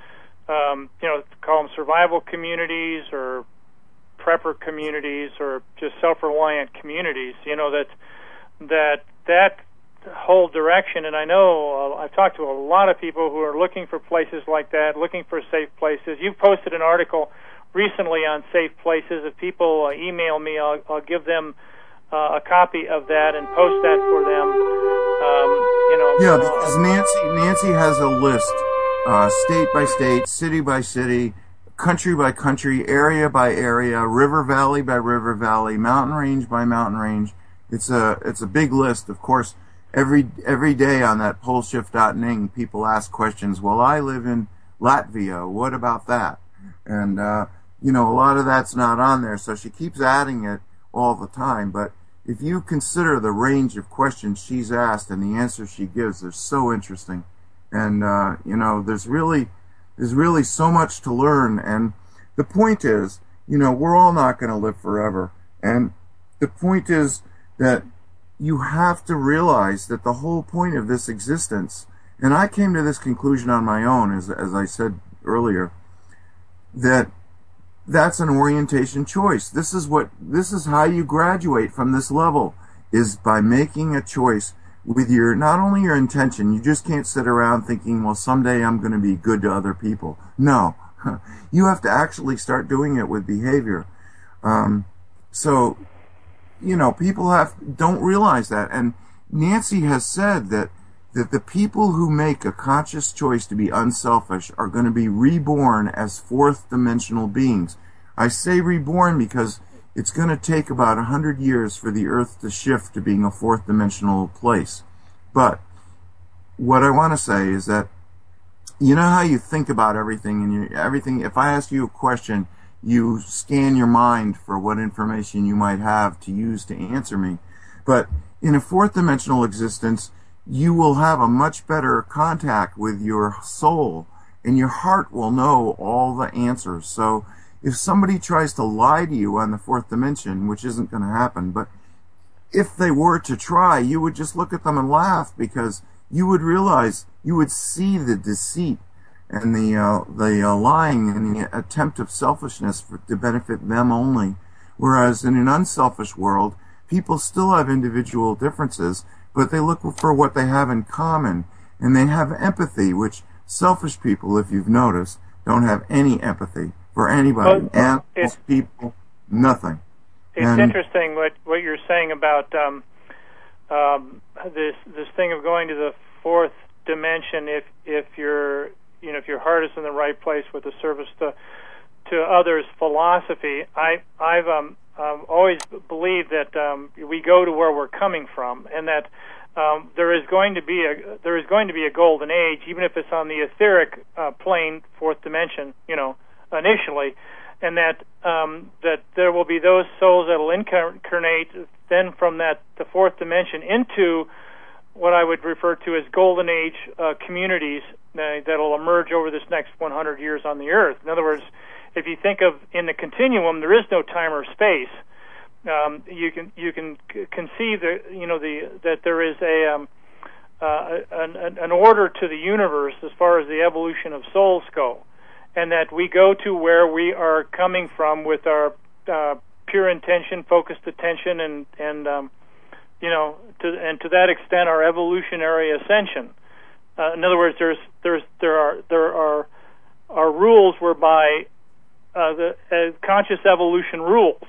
um, you know, call them survival communities or prepper communities or just self-reliant communities, you know, that that that whole direction. And I know uh, I've talked to a lot of people who are looking for places like that, looking for safe places. You've posted an article recently on safe places. If people uh, email me, I'll, I'll give them uh, a copy of that and post that for them. Um, you know, yeah, uh, because Nancy Nancy has a list, uh, state by state, city by city, country by country, area by area, river valley by river valley, mountain range by mountain range. It's a it's a big list, of course. Every every day on that poleshift dot n g, people ask questions. Well, I live in Latvia. What about that? And, uh, you know, a lot of that's not on there, so she keeps adding it all the time. But if you consider the range of questions she's asked and the answers she gives, they're so interesting. And, uh, you know, there's really, there's really so much to learn. And the point is, you know, we're all not going to live forever. And the point is that you have to realize that the whole point of this existence, and I came to this conclusion on my own, as as I said earlier, that that's an orientation choice. This is what this is how you graduate from this level, is by making a choice with your, not only your intention. You just can't sit around thinking, well, someday I'm going to be good to other people. No, you have to actually start doing it with behavior. Um, so, you know, people have don't realize that. And Nancy has said that that the people who make a conscious choice to be unselfish are going to be reborn as fourth dimensional beings. I say reborn because it's going to take about a hundred years for the Earth to shift to being a fourth dimensional place. But what I want to say is that, you know how you think about everything, and you, everything, if I ask you a question, you scan your mind for what information you might have to use to answer me. But in a fourth dimensional existence, you will have a much better contact with your soul, and your heart will know all the answers. So if somebody tries to lie to you on the fourth dimension, which isn't going to happen, but if they were to try, you would just look at them and laugh, because you would realize, you would see the deceit and the uh, the uh, lying and the attempt of selfishness for, to benefit them only. Whereas in an unselfish world, people still have individual differences, but they look for what they have in common, and they have empathy, which selfish people, if you've noticed, don't have any empathy for anybody. Well, animals, people, nothing. It's and, interesting what what you're saying about um, um, this this thing of going to the fourth dimension. If if your you know if your heart is in the right place with the service to to others philosophy, I I've um, um, always believed that um, we go to where we're coming from, and that um, there is going to be a there is going to be a golden age, even if it's on the etheric uh, plane, fourth dimension. You know, initially. And that um, that there will be those souls that will incarnate then from that the fourth dimension into what I would refer to as golden age uh, communities uh, that will emerge over this next one hundred years on the earth. In other words, if you think of in the continuum, there is no time or space. Um, you can you can c- conceive that you know the that there is a um, uh, an, an order to the universe as far as the evolution of souls go. And that we go to where we are coming from with our uh, pure intention, focused attention, and and um, you know, to, and to that extent, our evolutionary ascension. Uh, in other words, there's there's there are there are are rules whereby uh, the uh, conscious evolution rules.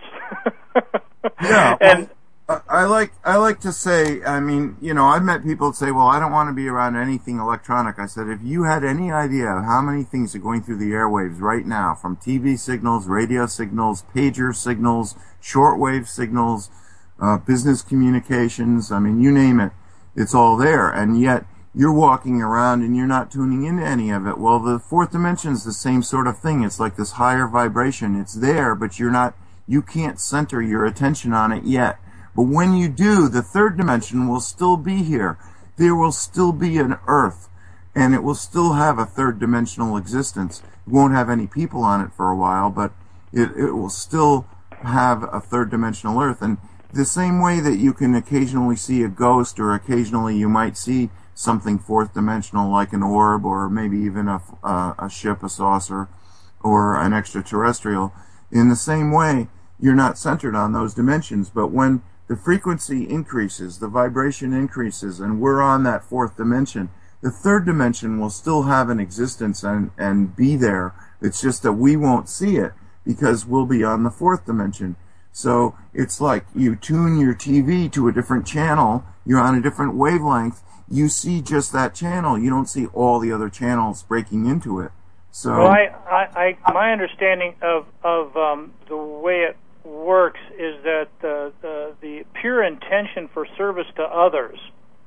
Yeah, and well, I like I like to say, I mean, you know, I've met people that say, well, I don't want to be around anything electronic. I said, if you had any idea of how many things are going through the airwaves right now, from T V signals, radio signals, pager signals, shortwave signals, uh, business communications, I mean, you name it, it's all there. And yet you're walking around and you're not tuning into any of it. Well, the fourth dimension is the same sort of thing. It's like this higher vibration. It's there, but you're not, you can't center your attention on it yet. But when you do, the third dimension will still be here. There will still be an Earth, and it will still have a third dimensional existence. It won't have any people on it for a while, but it, it will still have a third dimensional Earth. And the same way that you can occasionally see a ghost, or occasionally you might see something fourth dimensional like an orb, or maybe even a, a, a ship, a saucer, or an extraterrestrial, in the same way, you're not centered on those dimensions. But when the frequency increases, the vibration increases, and we're on that fourth dimension, the third dimension will still have an existence and, and be there. It's just that we won't see it because we'll be on the fourth dimension. So it's like you tune your T V to a different channel, you're on a different wavelength, you see just that channel. You don't see all the other channels breaking into it. So, well, I, I, I my understanding of, of um, the way it works is that the, the the pure intention for service to others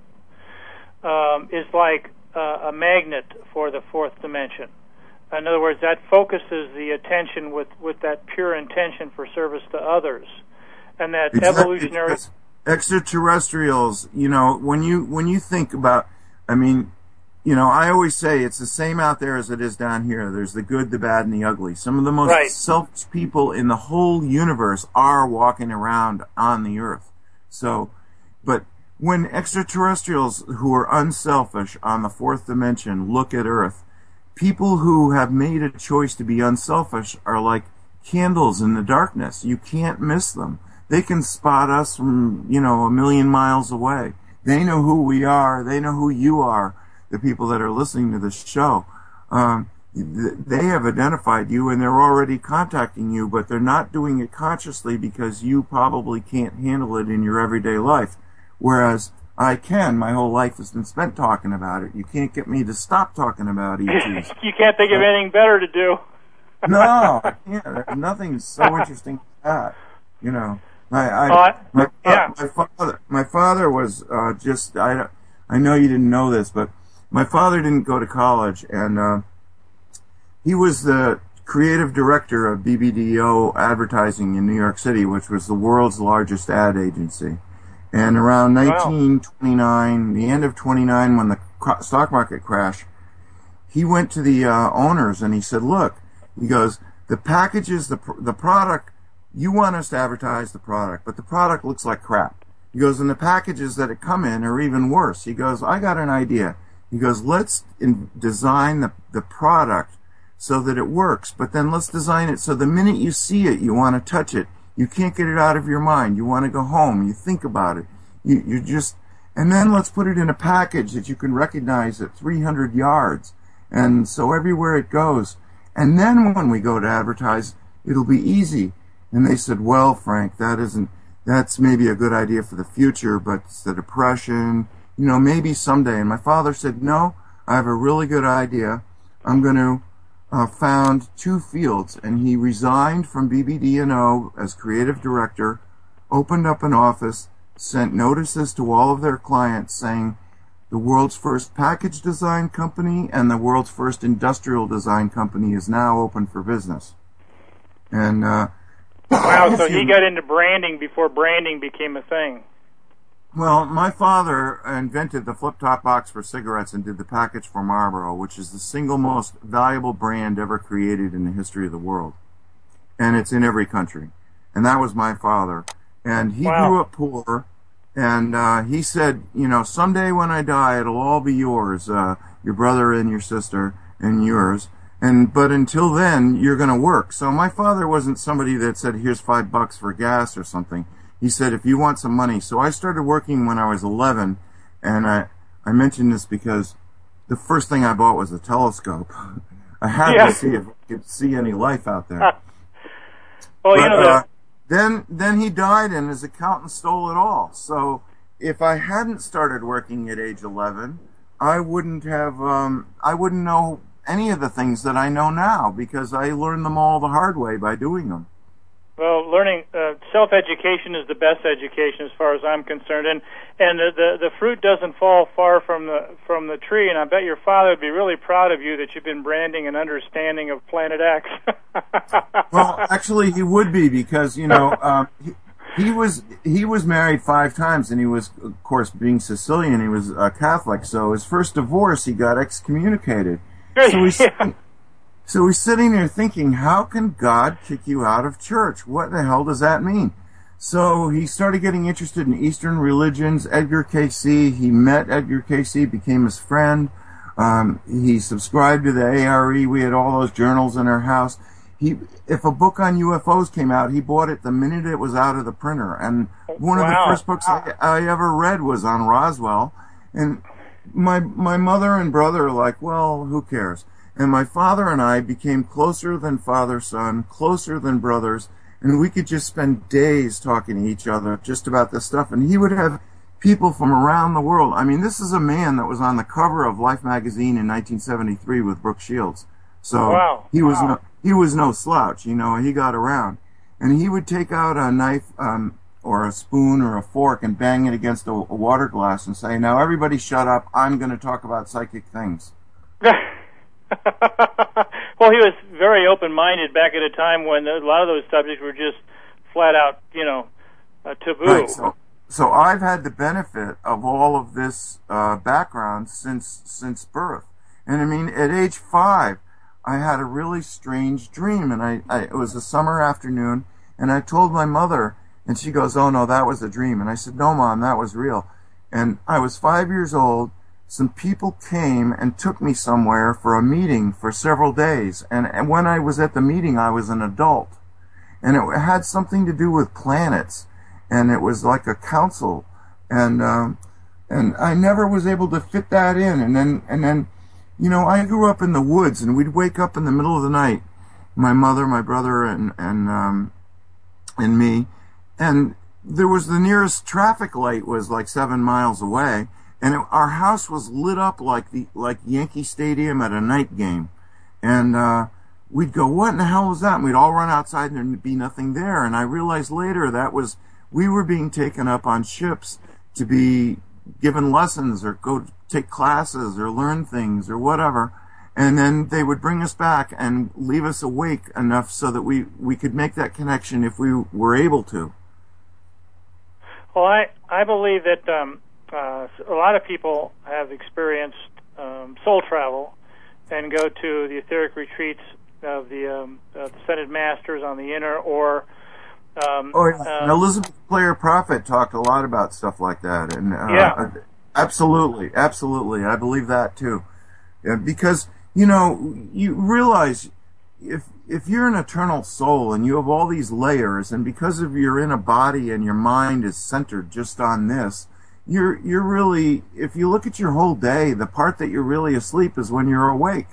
um, is like uh, a magnet for the fourth dimension. In other words, that focuses the attention with, with that pure intention for service to others, and that exactly. evolutionary extraterrestrials. You know, when you when you think about, I mean, you know, I always say it's the same out there as it is down here. There's the good, the bad, and the ugly. Some of the most Right. selfish people in the whole universe are walking around on the earth. So, but when extraterrestrials who are unselfish on the fourth dimension look at Earth, people who have made a choice to be unselfish are like candles in the darkness. You can't miss them. They can spot us from, you know, a million miles away. They know who we are. They know who you are, the people that are listening to this show. Um, they have identified you, and they're already contacting you, but they're not doing it consciously because you probably can't handle it in your everyday life. Whereas I can. My whole life has been spent talking about it. You can't get me to stop talking about E Ts. You can't think of anything better to do. No, I can't. There's nothing so interesting as that. You know, I, I, uh, my, yeah. my father, my father was uh, just. I, I know you didn't know this, but my father didn't go to college, and uh, he was the creative director of B B D O Advertising in New York City, which was the world's largest ad agency. And around nineteen twenty-nine, the end of twenty-nine, when the stock market crashed, he went to the uh, owners and he said, look, he goes, the packages, the the product, you want us to advertise the product, but the product looks like crap. He goes, and the packages that it come in are even worse. He goes, I got an idea. He goes, let's in, design the, the product so that it works, but then let's design it so the minute you see it, you want to touch it. You can't get it out of your mind. You want to go home. You think about it. You, you just, and then let's put it in a package that you can recognize at three hundred yards. And so everywhere it goes. And then when we go to advertise, it'll be easy. And they said, well, Frank, that isn't, that's maybe a good idea for the future, but it's the depression, you know, maybe someday. And my father said, no, I have a really good idea. I'm going to Uh, found two fields, and he resigned from B B D O as creative director, opened up an office, sent notices to all of their clients saying the world's first package design company and the world's first industrial design company is now open for business. And uh, wow, so he got into branding before branding became a thing. Well, my father invented the flip-top box for cigarettes and did the package for Marlboro, which is the single most valuable brand ever created in the history of the world. And it's in every country. And that was my father. And he wow. grew up poor, and uh, he said, you know, someday when I die, it'll all be yours, uh, your brother and your sister and yours. And but until then, you're going to work. So my father wasn't somebody that said, here's five bucks for gas or something. He said, if you want some money. So I started working when I was eleven, and I, I mentioned this because the first thing I bought was a telescope. I had yeah. to see if I could see any life out there. well, but, you know, uh, then, then he died, and his accountant stole it all. So if I hadn't started working at age eleven, I wouldn't have, um, I wouldn't know any of the things that I know now because I learned them all the hard way by doing them. Well, learning, uh, self-education is the best education as far as I'm concerned, and and the, the the fruit doesn't fall far from the from the tree. And I bet your father would be really proud of you that you've been branding and understanding of Planet X. Well, actually, he would be because you know um, he, he was he was married five times, and he was, of course, being Sicilian, he was a Catholic. So his first divorce, he got excommunicated. So he's. Yeah. So he's sitting there thinking, how can God kick you out of church? What the hell does that mean? So he started getting interested in Eastern religions, Edgar Cayce. He met Edgar Cayce, became his friend. Um, he subscribed to the A R E. We had all those journals in our house. He, if a book on U F Os came out, he bought it the minute it was out of the printer. And one wow. of the first books I, I ever read was on Roswell. And my my mother and brother are like, well, who cares? And my father and I became closer than father-son, closer than brothers, and we could just spend days talking to each other just about this stuff. And he would have people from around the world. I mean, this is a man that was on the cover of Life magazine in nineteen seventy-three with Brooke Shields. So wow. he was wow. no he was no slouch, you know. He got around, and he would take out a knife um, or a spoon or a fork and bang it against a, a water glass and say, "Now everybody, shut up! I'm going to talk about psychic things." Well, he was very open-minded back at a time when a lot of those subjects were just flat out, you know, uh, taboo. Right. So, so I've had the benefit of all of this uh, background since since birth. And I mean, at age five, I had a really strange dream, and I, I it was a summer afternoon, and I told my mother, and she goes, "Oh no, that was a dream." And I said, "No, Mom, that was real." And I was five years old. Some people came and took me somewhere for a meeting for several days, and, and when I was at the meeting, I was an adult, and it had something to do with planets, and it was like a council, and um, and I never was able to fit that in, and then and then. You know, I grew up in the woods, and we'd wake up in the middle of the night, my mother, my brother, and and um, and me, and there was the nearest traffic light was like seven miles away, and it, our house was lit up like the like Yankee Stadium at a night game, and uh, we'd go, "What in the hell was that?" And we'd all run outside, and there'd be nothing there. And I realized later that was we were being taken up on ships to be given lessons or go take classes or learn things or whatever, and then they would bring us back and leave us awake enough so that we, we could make that connection if we were able to. Well, I, I believe that um, uh, a lot of people have experienced um, soul travel and go to the etheric retreats of the, um, uh, the Ascended Masters on the inner, or Um, oh, yeah. uh, Elizabeth Clare Prophet talked a lot about stuff like that, and uh, yeah, absolutely, absolutely, I believe that too, yeah, because you know you realize if if you're an eternal soul and you have all these layers, and because of you're in a body and your mind is centered just on this, you're you're really, if you look at your whole day, the part that you're really asleep is when you're awake.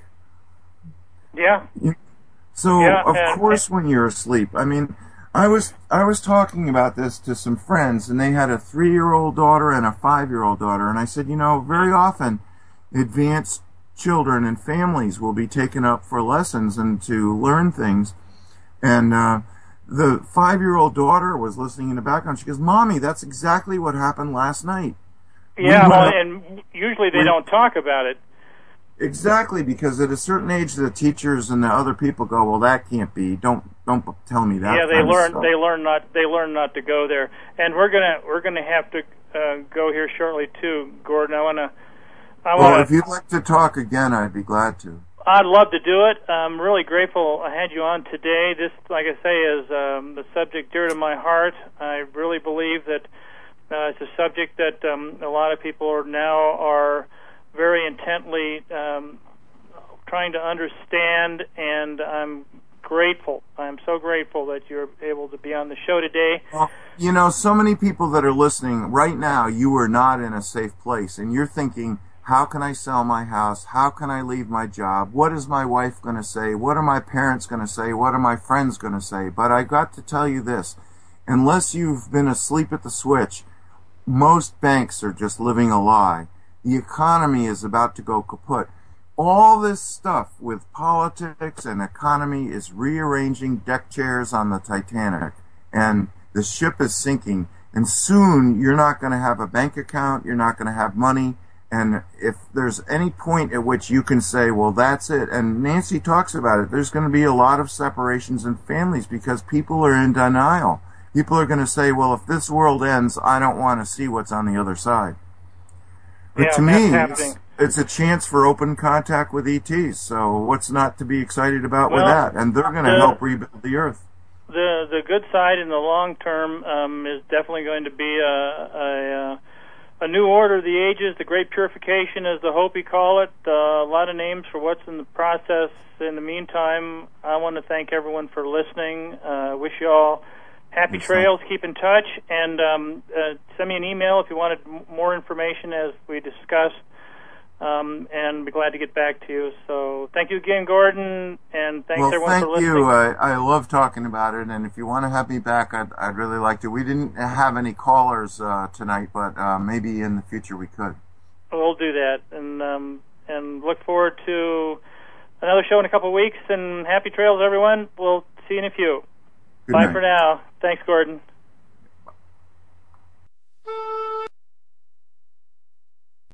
Yeah. So yeah, of and, course, and, when you're asleep, I mean. I was I was talking about this to some friends, and they had a three-year-old daughter and a five-year-old daughter, and I said, you know, very often advanced children and families will be taken up for lessons and to learn things, and uh, the five-year-old daughter was listening in the background. She goes, "Mommy, that's exactly what happened last night." Yeah, we well, and usually they we, don't talk about it. Exactly, because at a certain age, the teachers and the other people go, "Well, that can't be. Don't don't tell me that." Yeah, they kind learn. of stuff. They learn not. They learn not to go there. And we're gonna we're gonna have to uh, go here shortly too, Gordon. I wanna. I well, wanna, if you'd like to talk again, I'd be glad to. I'd love to do it. I'm really grateful I had you on today. This, like I say, is um, the subject dear to my heart. I really believe that uh, it's a subject that um, a lot of people are now are very intently um, trying to understand, and I'm grateful. I'm so grateful that you're able to be on the show today. Well, you know, so many people that are listening right now, you are not in a safe place, and you're thinking, how can I sell my house? How can I leave my job? What is my wife going to say? What are my parents going to say? What are my friends going to say? But I got to tell you this, unless you've been asleep at the switch, most banks are just living a lie. The economy is about to go kaput. All this stuff with politics and economy is rearranging deck chairs on the Titanic, and the ship is sinking, and soon you're not going to have a bank account, you're not going to have money, and if there's any point at which you can say, well, that's it, and Nancy talks about it, there's going to be a lot of separations in families because people are in denial. People are going to say, well, if this world ends, I don't want to see what's on the other side. But yeah, to me, it's, it's a chance for open contact with E Ts, so what's not to be excited about well, with that? And they're going to help rebuild the Earth. The the good side in the long term um, is definitely going to be a, a, a new order of the ages, the Great Purification, as the Hopi call it. Uh, a lot of names for what's in the process. In the meantime, I want to thank everyone for listening. I uh, wish you all happy trails. Keep in touch, and um, uh, send me an email if you wanted m- more information as we discussed, um, and be glad to get back to you. So thank you again, Gordon, and thanks well, everyone thank for listening. you. I, I love talking about it, and if you want to have me back, I'd, I'd really like to. We didn't have any callers uh, tonight, but uh, maybe in the future we could. We'll do that, and um, and look forward to another show in a couple of weeks, and happy trails, everyone. We'll see you in a few. Good Bye night. for now. Thanks, Gordon.